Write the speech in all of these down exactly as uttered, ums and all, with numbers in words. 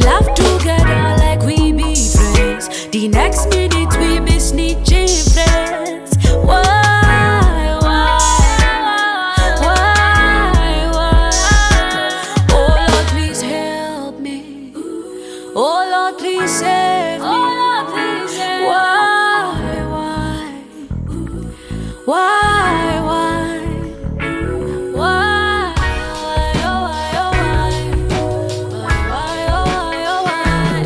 laugh together like we be friends. The next minute we be snitching friends. Why, why, why, why? Oh Lord, please help me. Oh Lord, please save me. Why, why, why, why, why, oh why, oh why, why, oh why, oh why,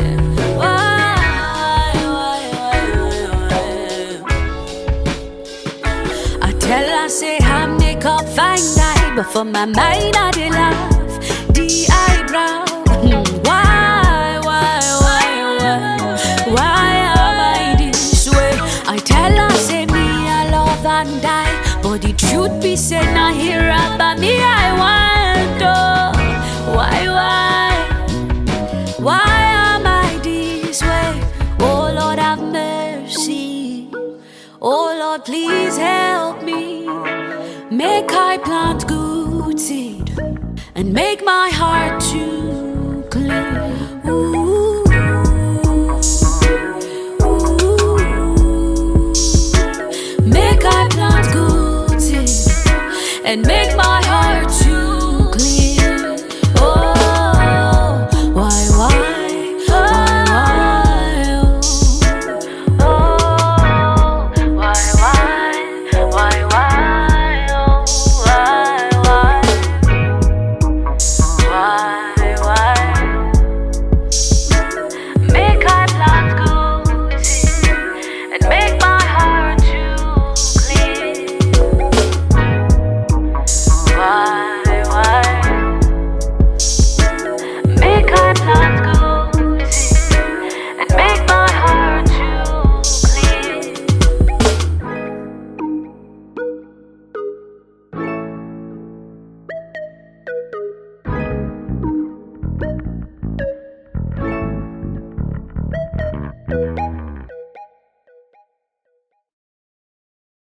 why, why, why. I tell her say I make up fine night, but for my mind I dey laugh the eyebrow. Why, why, why, why, why am I this way? I tell her say me I love and die, but the truth be said now here about me I want oh. Why, why, why am I this way? Oh Lord have mercy. Oh Lord please help me. Make I plant good seed and make my heart too clean. Ooh. Make I plant good seed and make my